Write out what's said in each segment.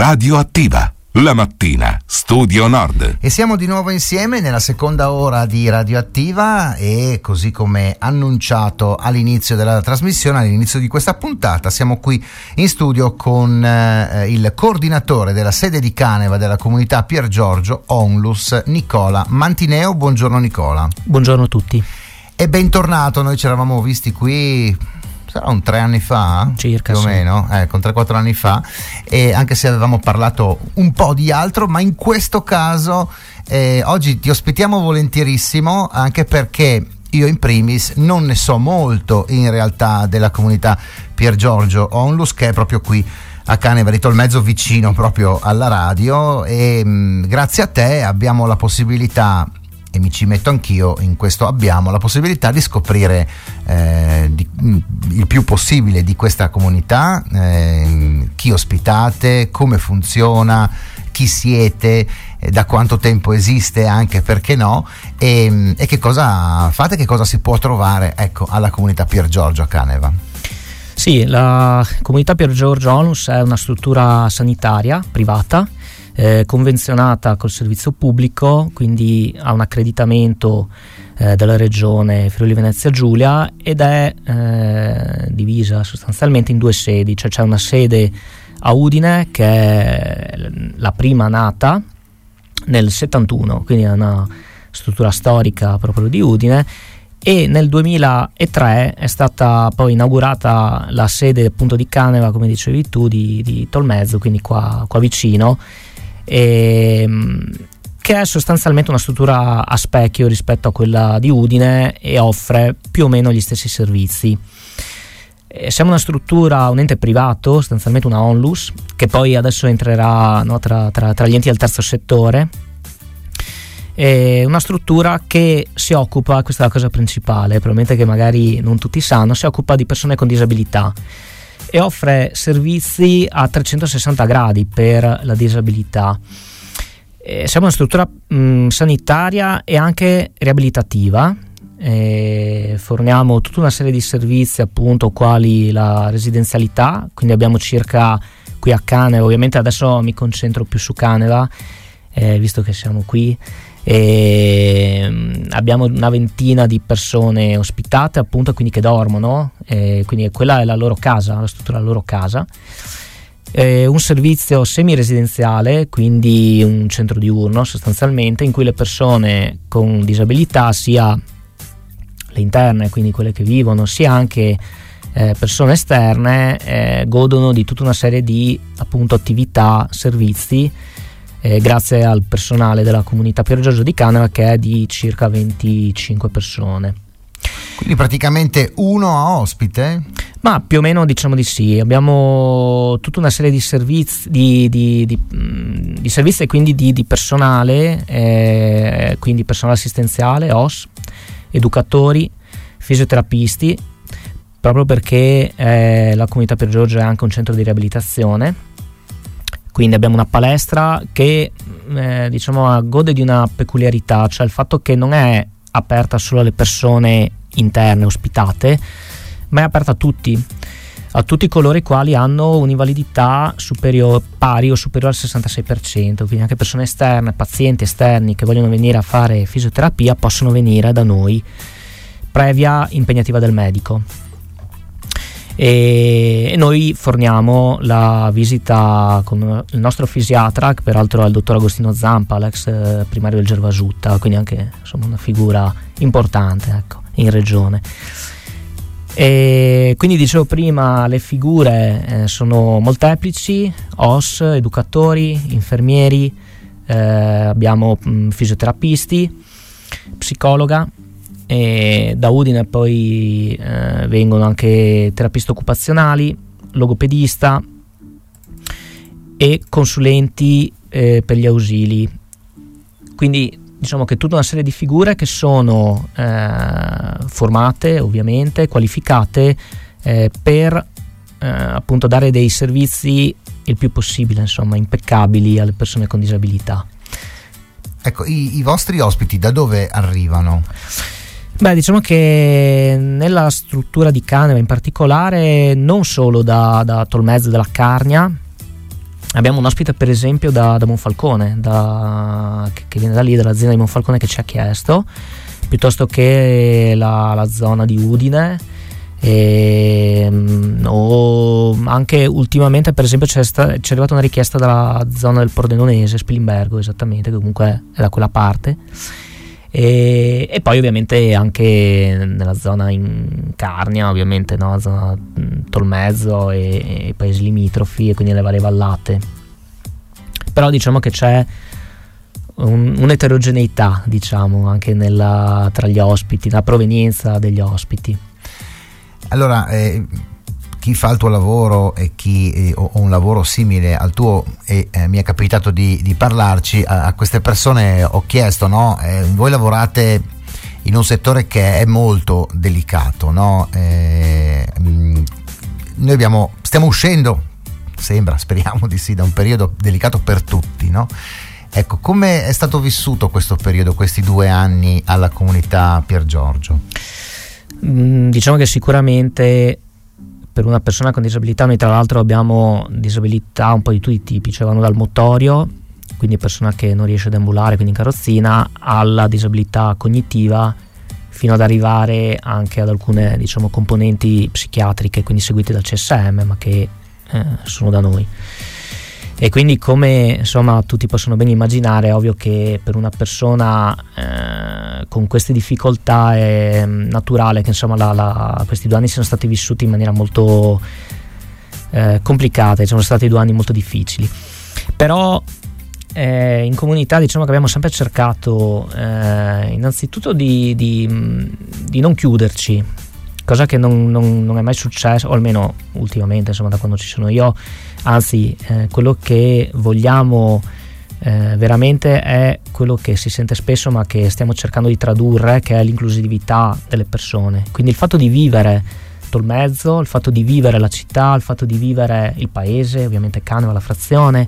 Radioattiva. La mattina, Studio Nord. E siamo di nuovo insieme nella seconda ora di Radioattiva e così come annunciato all'inizio della trasmissione, all'inizio di questa puntata, siamo qui in studio con il coordinatore della sede di Caneva della comunità Pier Giorgio, ONLUS, Nicola Mantineo. Buongiorno Nicola. Buongiorno a tutti. E bentornato, noi ci eravamo visti qui... sarà un 3 anni fa, circa, più o meno, con 3-4 anni fa, e anche se avevamo parlato un po' di altro, ma in questo caso oggi ti ospitiamo volentierissimo, anche perché io in primis non ne so molto in realtà della comunità Pier Giorgio ONLUS, che è proprio qui a Caneva di Tolmezzo, vicino proprio alla radio, e grazie a te abbiamo la possibilità, e mi ci metto anch'io in questo, abbiamo la possibilità di scoprire il più possibile di questa comunità, chi ospitate, come funziona, chi siete, da quanto tempo esiste, anche perché no, e che cosa fate, che cosa si può trovare, ecco, alla comunità Pier Giorgio a Caneva. Sì, la comunità Pier Giorgio ONLUS è una struttura sanitaria privata, convenzionata col servizio pubblico, quindi ha un accreditamento della regione Friuli Venezia Giulia, ed è divisa sostanzialmente in due sedi, cioè c'è una sede a Udine che è la prima nata nel 71, quindi è una struttura storica proprio di Udine, e nel 2003 è stata poi inaugurata la sede appunto di Caneva, come dicevi tu, di Tolmezzo, quindi qua vicino, che è sostanzialmente una struttura a specchio rispetto a quella di Udine e offre più o meno gli stessi servizi. Siamo una struttura, un ente privato, sostanzialmente una ONLUS, che poi adesso entrerà, no, tra gli enti del terzo settore. È una struttura che si occupa, questa è la cosa principale, probabilmente che magari non tutti sanno, si occupa di persone con disabilità e offre servizi a 360 gradi per la disabilità. Siamo una struttura sanitaria e anche riabilitativa. Forniamo tutta una serie di servizi, appunto, quali la residenzialità, quindi abbiamo circa, qui a Caneva, ovviamente adesso mi concentro più su Caneva, visto che siamo qui, abbiamo una ventina di persone ospitate, appunto, quindi che dormono, quindi quella è la loro casa, la struttura è la loro casa. Un servizio semi-residenziale, quindi un centro diurno sostanzialmente, in cui le persone con disabilità, sia le interne, quindi quelle che vivono, sia anche persone esterne, godono di tutta una serie di, appunto, attività, servizi, grazie al personale della comunità Pier Giorgio di Caneva, che è di circa 25 persone. Quindi praticamente uno a ospite? Ma più o meno diciamo di sì. Abbiamo tutta una serie di servizi, di servizi e quindi di personale, quindi personale assistenziale, OS, educatori, fisioterapisti, proprio perché la comunità Pier Giorgio è anche un centro di riabilitazione. Quindi abbiamo una palestra che gode di una peculiarità, cioè il fatto che non è aperta solo alle persone interne ospitate, ma è aperta a tutti coloro i quali hanno un'invalidità pari o superiore al 66%, quindi anche persone esterne, pazienti esterni che vogliono venire a fare fisioterapia possono venire da noi previa impegnativa del medico. E noi forniamo la visita con il nostro fisiatra, che peraltro è il dottor Agostino Zampa, l'ex primario del Gervasutta, quindi anche, insomma, una figura importante, ecco, in regione. E quindi dicevo prima, le figure sono molteplici: OS, educatori, infermieri, abbiamo fisioterapisti, psicologa, e da Udine poi vengono anche terapisti occupazionali, logopedista e consulenti per gli ausili. Quindi diciamo che tutta una serie di figure che sono formate, ovviamente qualificate, per appunto dare dei servizi il più possibile, insomma, impeccabili alle persone con disabilità. Ecco, i vostri ospiti da dove arrivano? Beh, diciamo che nella struttura di Caneva in particolare non solo da Tolmezzo e dalla Carnia, Abbiamo un ospite per esempio da Monfalcone, che viene da lì, dall'azienda di Monfalcone, che ci ha chiesto, piuttosto che la zona di Udine, o anche ultimamente per esempio ci è arrivata una richiesta dalla zona del Pordenonese, Spilimbergo esattamente, che comunque è da quella parte, e poi ovviamente anche nella zona in Carnia, ovviamente, no? Zona Tolmezzo e paesi limitrofi, e quindi le varie vallate. Però diciamo che c'è un'eterogeneità, diciamo, anche tra gli ospiti, la provenienza degli ospiti. Allora, chi fa il tuo lavoro e chi o un lavoro simile al tuo, e mi è capitato di parlarci, a queste persone ho chiesto, no? Voi lavorate in un settore che è molto delicato, no? Noi stiamo uscendo, speriamo di sì, da un periodo delicato per tutti, no? Ecco, come è stato vissuto questo periodo, questi 2 anni alla comunità Pier Giorgio? Diciamo che sicuramente per una persona con disabilità, noi tra l'altro abbiamo disabilità un po' di tutti i tipi, cioè vanno dal motorio, quindi persona che non riesce ad ambulare, quindi in carrozzina, alla disabilità cognitiva, fino ad arrivare anche ad alcune, diciamo, componenti psichiatriche, quindi seguite dal CSM, ma che sono da noi. E quindi, come insomma tutti possono ben immaginare, è ovvio che per una persona con queste difficoltà è naturale che insomma questi 2 anni siano stati vissuti in maniera molto complicata, sono stati 2 anni molto difficili. Però in comunità diciamo che abbiamo sempre cercato innanzitutto di non chiuderci, cosa che non è mai successo, o almeno ultimamente, insomma, da quando ci sono io. Anzi, quello che vogliamo veramente è quello che si sente spesso, ma che stiamo cercando di tradurre, che è l'inclusività delle persone. Quindi il fatto di vivere Tolmezzo, il fatto di vivere la città, il fatto di vivere il paese, ovviamente Caneva, la frazione,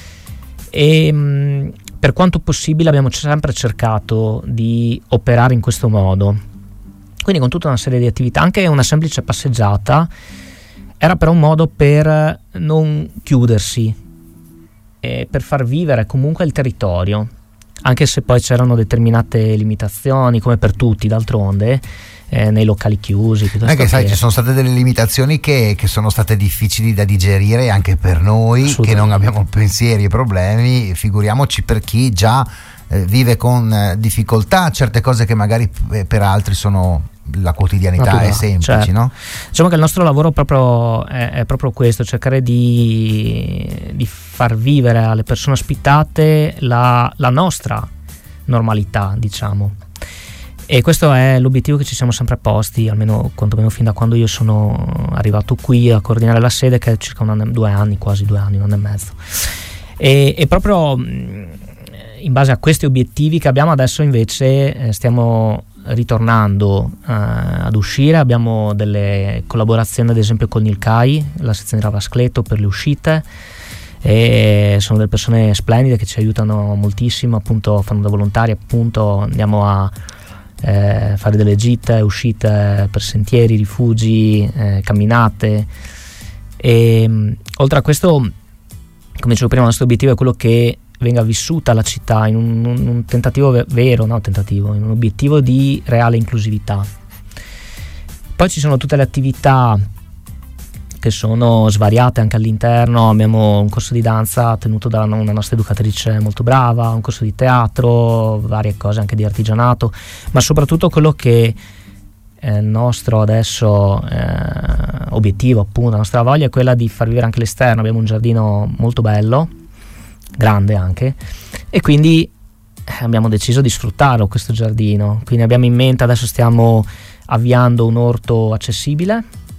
e per quanto possibile abbiamo sempre cercato di operare in questo modo, quindi con tutta una serie di attività. Anche una semplice passeggiata era però un modo per non chiudersi e per far vivere comunque il territorio, anche se poi c'erano determinate limitazioni, come per tutti d'altronde, nei locali chiusi. Perché sai, ci sono state delle limitazioni che sono state difficili da digerire anche per noi che non abbiamo pensieri e problemi, figuriamoci per chi già vive con difficoltà certe cose che magari per altri sono la quotidianità, naturale, è semplice, certo. No? Diciamo che il nostro lavoro è proprio questo, cercare di far vivere alle persone ospitate la nostra normalità, diciamo. E questo è l'obiettivo che ci siamo sempre posti, almeno quantomeno fin da quando io sono arrivato qui a coordinare la sede, che è circa 2 anni, quasi 2 anni, 1 anno e mezzo. E proprio in base a questi obiettivi che abbiamo adesso invece stiamo ritornando ad uscire. Abbiamo delle collaborazioni ad esempio con il CAI, la sezione di Ravascleto, per le uscite, e sono delle persone splendide che ci aiutano moltissimo, appunto fanno da volontari, appunto andiamo a fare delle gite, uscite per sentieri, rifugi, camminate, e oltre a questo, come dicevo prima, il nostro obiettivo è quello che venga vissuta la città in un tentativo in un obiettivo di reale inclusività. Poi ci sono tutte le attività che sono svariate anche all'interno. Abbiamo un corso di danza tenuto da una nostra educatrice molto brava, un corso di teatro, varie cose anche di artigianato, ma soprattutto quello che è il nostro adesso obiettivo, appunto la nostra voglia è quella di far vivere anche l'esterno. Abbiamo un giardino molto bello, grande anche, e quindi abbiamo deciso di sfruttarlo questo giardino. Quindi abbiamo in mente, adesso stiamo avviando un orto accessibile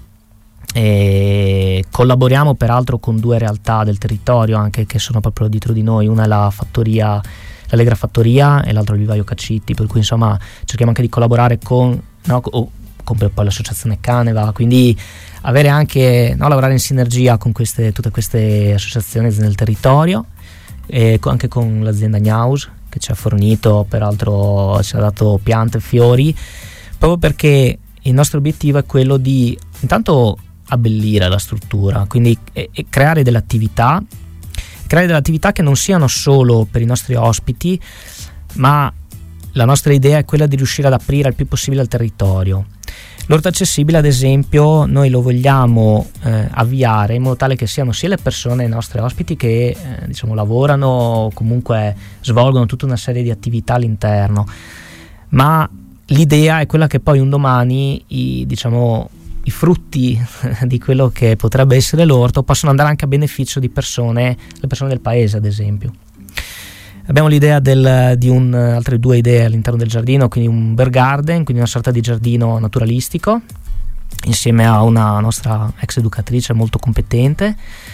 e collaboriamo peraltro con 2 realtà del territorio anche, che sono proprio dietro di noi. Una è la fattoria, l'Allegra Fattoria, e l'altro è il Vivaio Cacitti, per cui insomma cerchiamo anche di collaborare con poi l'associazione Caneva, quindi avere anche, lavorare in sinergia con tutte queste associazioni del territorio, e anche con l'azienda Gnaus, che ci ha fornito, peraltro ci ha dato piante e fiori, proprio perché il nostro obiettivo è quello di intanto abbellire la struttura, quindi creare delle attività creare delle attività che non siano solo per i nostri ospiti, ma la nostra idea è quella di riuscire ad aprire il più possibile al territorio. L'orto accessibile, ad esempio, noi lo vogliamo avviare in modo tale che siano sia le persone, i nostri ospiti, che lavorano o comunque svolgono tutta una serie di attività all'interno, ma l'idea è quella che poi un domani i frutti di quello che potrebbe essere l'orto possano andare anche a beneficio di le persone del paese, ad esempio. Abbiamo l'idea di altre 2 idee all'interno del giardino, quindi un bear garden, quindi una sorta di giardino naturalistico, insieme a una nostra ex educatrice molto competente,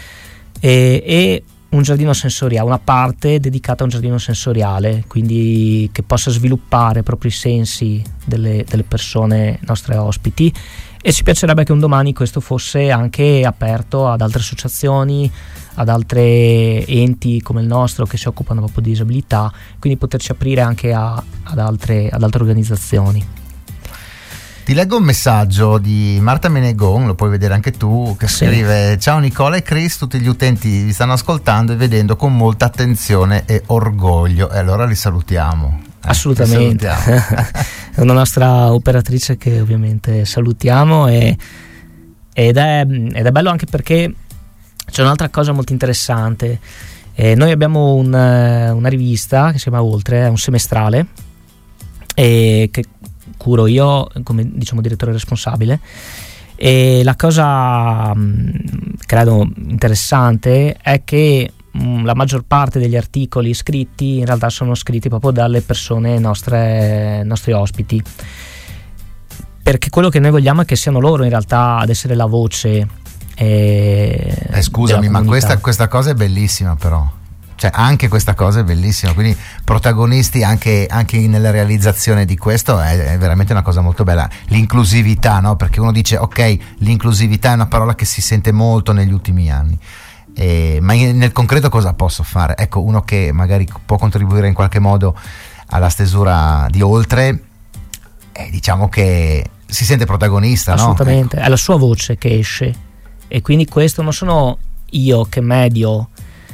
e un giardino sensoriale, una parte dedicata a un giardino sensoriale, quindi che possa sviluppare proprio i sensi delle persone nostre ospiti. E ci piacerebbe che un domani questo fosse anche aperto ad altre associazioni, ad altri enti come il nostro che si occupano proprio di disabilità, quindi poterci aprire anche ad altre organizzazioni. Ti leggo un messaggio di Marta Menegon, lo puoi vedere anche tu, che scrive: ciao Nicola e Chris, tutti gli utenti vi stanno ascoltando e vedendo con molta attenzione e orgoglio, e allora li salutiamo. Assolutamente, è una nostra operatrice che ovviamente salutiamo, ed è bello anche perché c'è un'altra cosa molto interessante. Noi abbiamo una rivista che si chiama Oltre, è un semestrale che curo io come direttore responsabile, e la cosa credo interessante è che la maggior parte degli articoli scritti in realtà sono scritti proprio dalle persone nostri ospiti, perché quello che noi vogliamo è che siano loro in realtà ad essere la voce. Scusami, ma questa cosa è bellissima, però anche questa cosa è bellissima, quindi protagonisti anche nella realizzazione di questo è veramente una cosa molto bella. L'inclusività, no? Perché uno dice ok, l'inclusività è una parola che si sente molto negli ultimi anni, ma nel concreto cosa posso fare? Ecco, uno che magari può contribuire in qualche modo alla stesura di Oltre, diciamo che si sente protagonista, assolutamente, no? È la sua voce che esce, e quindi questo non sono io che medio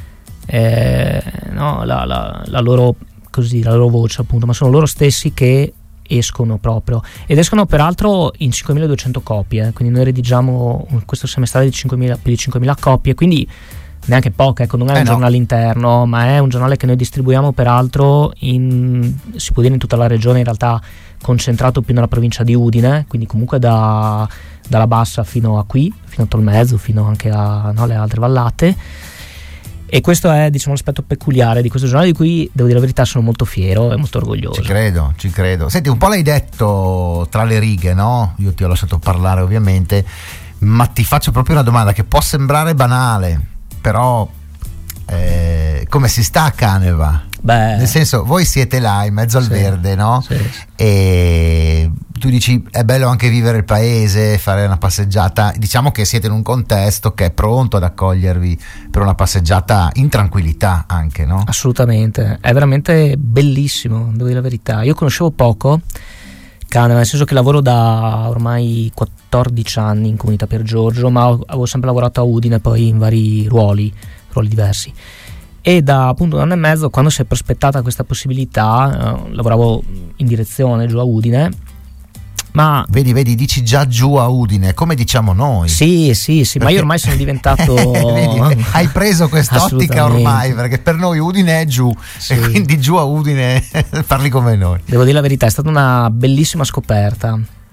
la loro voce, appunto, ma sono loro stessi che escono proprio, ed escono peraltro in 5.200 copie, quindi noi redigiamo questo semestrale di più di 5.000 copie, quindi neanche poche, ecco, non è un giornale interno, ma è un giornale che noi distribuiamo peraltro si può dire in tutta la regione, in realtà concentrato più nella provincia di Udine, quindi comunque dalla Bassa fino a qui, fino a Tolmezzo, fino anche alle altre vallate. E questo è l'aspetto peculiare di questo giornale, di cui devo dire la verità sono molto fiero e molto orgoglioso. Ci credo. Senti, un po' l'hai detto tra le righe, no? Io ti ho lasciato parlare ovviamente, ma ti faccio proprio una domanda che può sembrare banale, però come si sta a Caneva? Nel senso, voi siete là in mezzo al verde, no? Sì. E tu dici è bello anche vivere il paese, fare una passeggiata, diciamo che siete in un contesto che è pronto ad accogliervi per una passeggiata in tranquillità anche, no? Assolutamente, è veramente bellissimo, devo dire la verità. Io conoscevo poco Caneva, nel senso che lavoro da ormai 14 anni in Comunità Pier Giorgio, ma avevo sempre lavorato a Udine poi in vari ruoli diversi, e da appunto un anno e mezzo, quando si è prospettata questa possibilità, lavoravo in direzione giù a Udine, ma vedi, dici già giù a Udine, come diciamo noi. Sì, perché ma io ormai sono diventato vedi, hai preso quest'ottica ormai, perché per noi Udine è giù, e quindi giù a Udine parli come noi. Devo dire la verità, è stata una bellissima scoperta,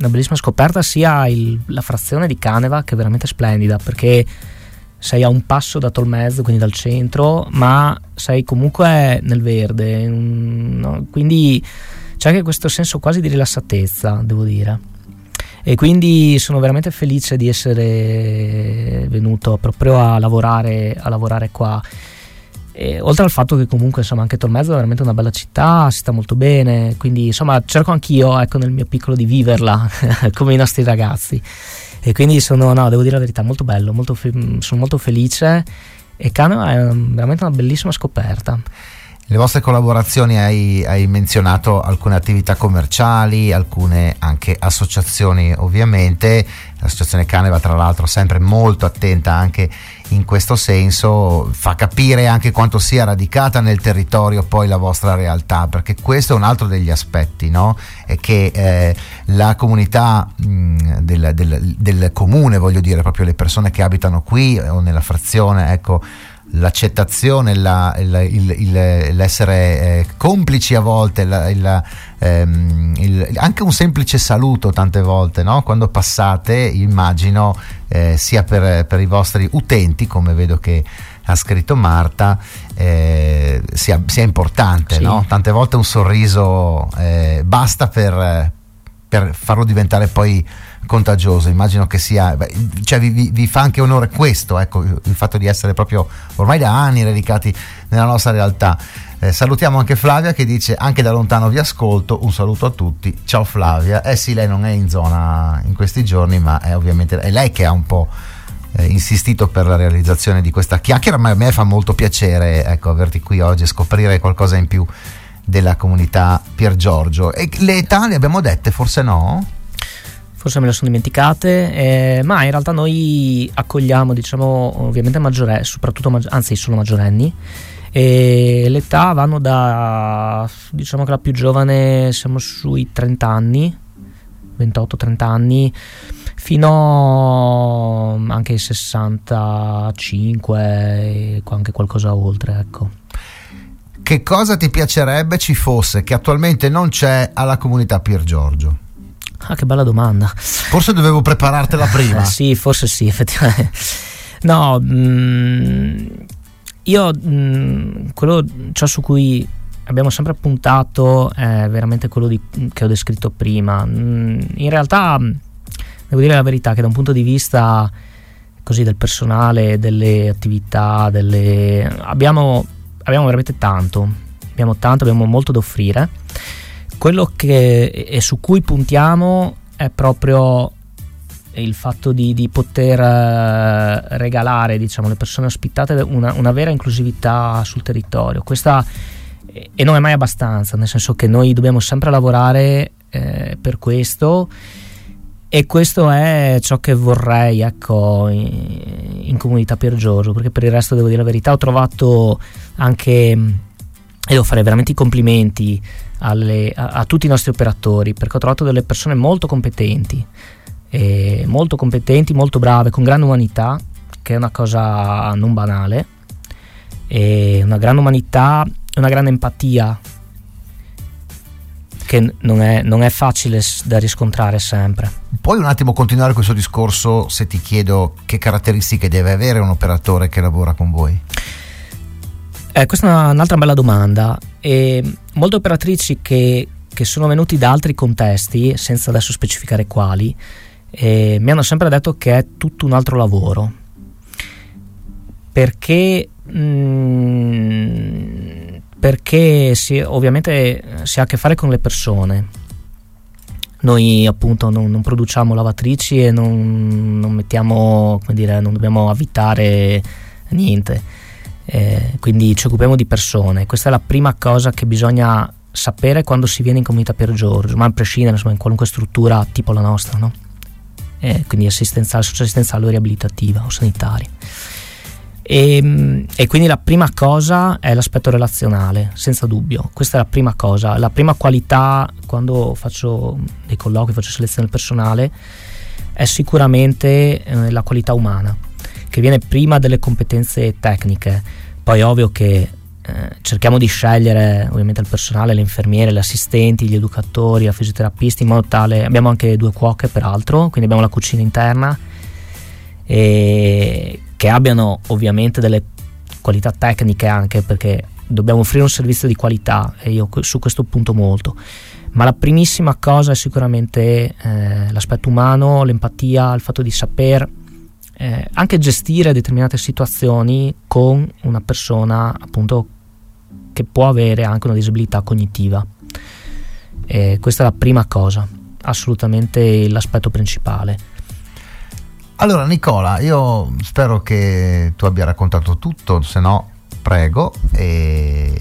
sia la frazione di Caneva, che è veramente splendida, perché sei a un passo da Tolmezzo, quindi dal centro, ma sei comunque nel verde, no? Quindi c'è anche questo senso quasi di rilassatezza, devo dire, e quindi sono veramente felice di essere venuto proprio a lavorare qua. E oltre al fatto che comunque anche Tolmezzo è veramente una bella città, si sta molto bene, quindi cerco anch'io, ecco, nel mio piccolo di viverla come i nostri ragazzi. E quindi devo dire la verità, molto bello, sono molto felice, e Caneva è veramente una bellissima scoperta. Le vostre collaborazioni, hai menzionato alcune attività commerciali, alcune anche associazioni ovviamente. L'associazione Caneva tra l'altro sempre molto attenta anche in questo senso, fa capire anche quanto sia radicata nel territorio poi la vostra realtà, perché questo è un altro degli aspetti, no? È che la comunità del comune, voglio dire, proprio le persone che abitano qui o nella frazione, ecco, l'accettazione, l'essere complici a volte, anche un semplice saluto tante volte, no? Quando passate, immagino sia per i vostri utenti, come vedo che ha scritto Marta, sia importante, sì. No? Tante volte un sorriso basta per farlo diventare poi contagioso. Immagino che sia, cioè vi fa anche onore questo, ecco, il fatto di essere proprio ormai da anni radicati nella nostra realtà. Salutiamo anche Flavia che dice: anche da lontano vi ascolto, un saluto a tutti. Ciao Flavia. Sì, lei non è in zona in questi giorni, ma ovviamente è lei che ha un po' insistito per la realizzazione di questa chiacchiera, ma a me fa molto piacere, ecco, averti qui oggi e scoprire qualcosa in più della comunità Pier Giorgio. E le età le abbiamo dette, forse no? Forse me le sono dimenticate, ma in realtà noi accogliamo, diciamo, ovviamente soprattutto solo maggiorenni, e l'età vanno da, diciamo che la più giovane siamo sui 30 anni, 28-30 anni, fino anche ai 65 e anche qualcosa oltre, ecco. Che cosa ti piacerebbe ci fosse che attualmente non c'è alla comunità Pier Giorgio? Ah, che bella domanda. Forse dovevo preparartela prima. Sì, forse sì, effettivamente. No, io quello ciò su cui abbiamo sempre puntato è veramente quello che ho descritto prima. In realtà devo dire la verità che da un punto di vista così del personale, delle attività, abbiamo veramente tanto, abbiamo molto da offrire. Quello e su cui puntiamo è proprio il fatto di poter regalare, diciamo, le persone ospitate una vera inclusività sul territorio. Questa e non è mai abbastanza, nel senso che noi dobbiamo sempre lavorare per questo, e questo è ciò che vorrei, ecco, in comunità Pier Giorgio, perché per il resto devo dire la verità, ho trovato anche, e devo fare veramente i complimenti a tutti i nostri operatori, perché ho trovato delle persone molto competenti, molto brave, con grande umanità, che è una cosa non banale, e una grande umanità e una grande empatia che non è facile da riscontrare sempre. Puoi un attimo continuare questo discorso se ti chiedo che caratteristiche deve avere un operatore che lavora con voi? Questa è un'altra bella domanda. Molte operatrici che sono venuti da altri contesti, senza adesso specificare quali, mi hanno sempre detto che è tutto un altro lavoro, perché ovviamente si ha a che fare con le persone. Noi appunto non produciamo lavatrici e non mettiamo, come dire, non dobbiamo avvitare niente. Quindi ci occupiamo di persone. Questa è la prima cosa che bisogna sapere quando si viene in comunità Pier Giorgio, ma a prescindere, insomma, in qualunque struttura tipo la nostra, no? Quindi assistenziale, socioassistenziale o riabilitativa o sanitaria. E quindi la prima cosa è l'aspetto relazionale, senza dubbio. Questa è la prima cosa, la prima qualità quando faccio dei colloqui, faccio selezione del personale, è sicuramente la qualità umana, che viene prima delle competenze tecniche. Poi è ovvio che cerchiamo di scegliere ovviamente il personale, le infermiere, gli assistenti, gli educatori, i fisioterapisti, in modo tale. Abbiamo anche 2 cuoche peraltro, quindi abbiamo la cucina interna, e che abbiano ovviamente delle qualità tecniche, anche perché dobbiamo offrire un servizio di qualità, e io su questo punto molto. Ma la primissima cosa è sicuramente l'aspetto umano, l'empatia, il fatto di saper anche gestire determinate situazioni con una persona appunto che può avere anche una disabilità cognitiva. Questa è la prima cosa, assolutamente l'aspetto principale. Allora Nicola, io spero che tu abbia raccontato tutto, se no prego,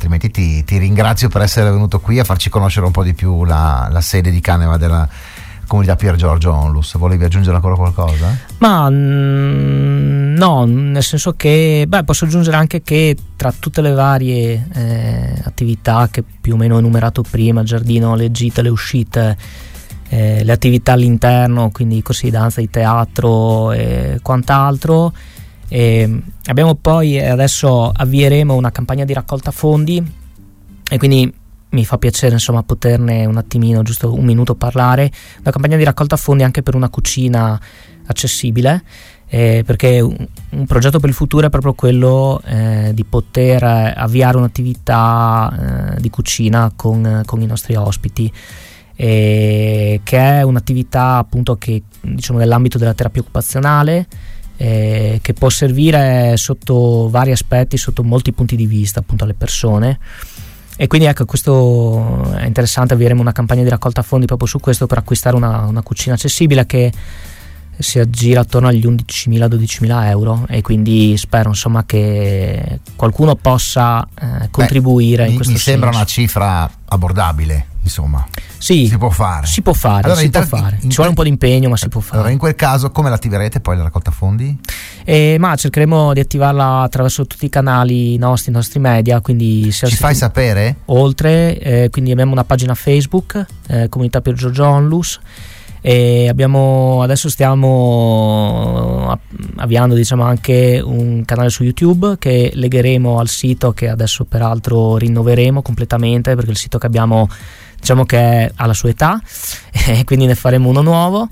altrimenti ti ringrazio per essere venuto qui a farci conoscere un po' di più la sede di Caneva della comunità Pier Giorgio Onlus. Volevi aggiungere ancora qualcosa? Ma no, nel senso che posso aggiungere anche che tra tutte le varie attività che più o meno ho enumerato prima, il giardino, le gite, le uscite, le attività all'interno, quindi i corsi di danza, di teatro e quant'altro, abbiamo poi, adesso avvieremo una campagna di raccolta fondi, e quindi mi fa piacere insomma poterne un attimino, giusto un minuto, parlare. Una campagna di raccolta fondi anche per una cucina accessibile, perché un progetto per il futuro è proprio quello di poter avviare un'attività di cucina con i nostri ospiti, che è un'attività appunto che diciamo nell'ambito della terapia occupazionale, che può servire sotto vari aspetti, sotto molti punti di vista appunto alle persone. E quindi ecco, questo è interessante, avvieremo una campagna di raccolta fondi proprio su questo, per acquistare una cucina accessibile che si aggira attorno agli 11.000-12.000 euro, e quindi spero insomma che qualcuno possa contribuire in questo senso. Mi sembra una cifra abbordabile, insomma. Sì, si può fare. Allora, ci vuole un po' di impegno, ma si può fare. Allora, in quel caso come l'attiverete poi la raccolta fondi? Ma cercheremo di attivarla attraverso tutti i canali nostri media, quindi ci fai sapere? Oltre, quindi abbiamo una pagina Facebook, Comunità Pier Giorgio Onlus, e adesso stiamo avviando diciamo anche un canale su YouTube che legheremo al sito, che adesso peraltro rinnoveremo completamente, perché il sito che abbiamo diciamo che ha la sua età, e quindi ne faremo uno nuovo,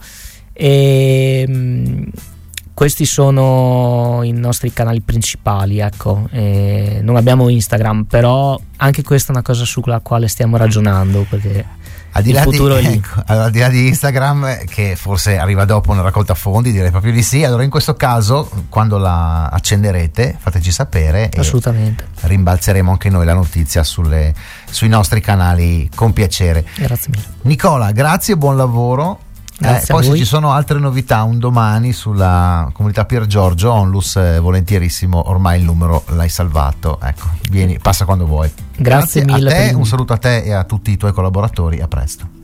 e questi sono i nostri canali principali, ecco. Non abbiamo Instagram, però anche questa è una cosa sulla quale stiamo ragionando, perché al di là di Instagram, che forse arriva dopo una raccolta fondi, direi proprio di sì. Allora in questo caso, quando la accenderete, fateci sapere, assolutamente, e rimbalzeremo anche noi la notizia sui nostri canali con piacere. Grazie mille Nicola, grazie e buon lavoro. Poi se ci sono altre novità un domani sulla comunità Pier Giorgio Onlus, volentierissimo, ormai il numero l'hai salvato, ecco, vieni, passa quando vuoi. Grazie mille a te, un saluto a te e a tutti i tuoi collaboratori, a presto.